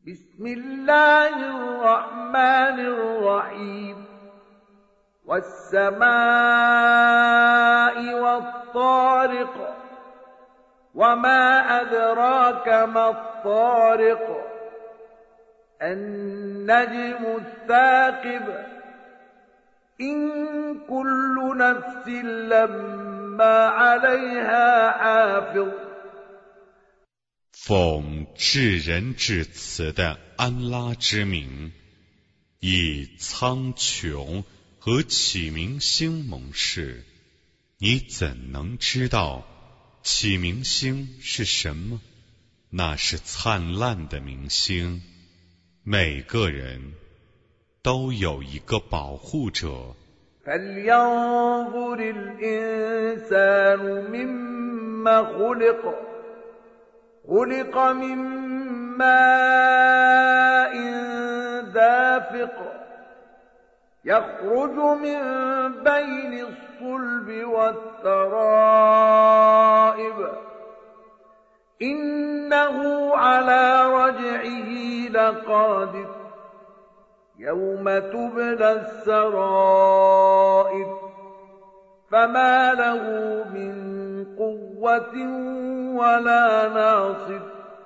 بسم الله الرحمن الرحيم والسماء والطارق وما أدراك ما الطارق النجم الثاقب إن كل نفس لما عليها حافظ 奉至仁至慈的安拉之名，以苍穹和启明星盟誓，你怎能知道启明星是什么？那是灿烂的明星，每个人都有一个保护者。 فلينظر الإنسان مما خلق خلق من ماء دافق يخرج من بين الصلب والترائب إنه على رجعه لقادر يوم تبلى السرائر فما له من قوة ولا ناصر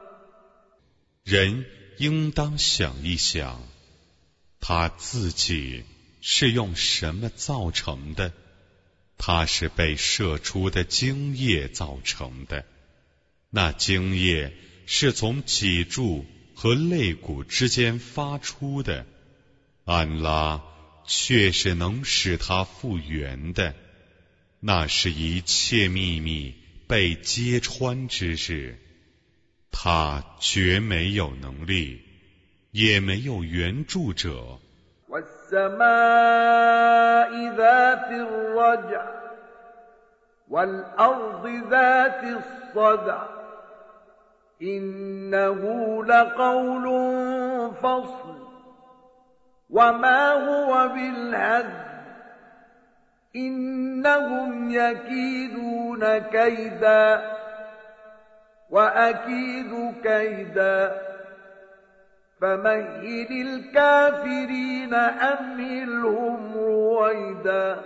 人应当想一想，他自己是用什么造成的？他是被射出的精液造成的，那精液是从脊柱和肋骨之间发出的。安拉却是能使它复原的，那是一切秘密被揭穿之日，他绝没有能力，也没有援助者。 والسماء ذات الرجع والأرض ذات الصدع إنه لقول فصل وما هو بالهزل إنهم يكيدون كيدا وأكيد كيدا فمهل الكافرين أمهلهم رويدا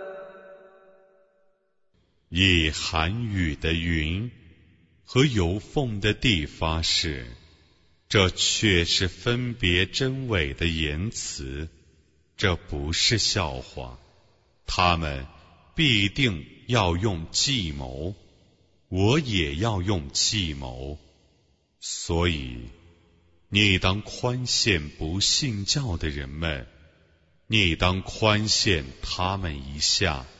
以寒雨的云和有缝的地发誓，这却是分别真伪的言辞，这不是笑话。他们必定要用计谋，我也要用计谋，所以你当宽限不信教的人们，你当宽限他们一下。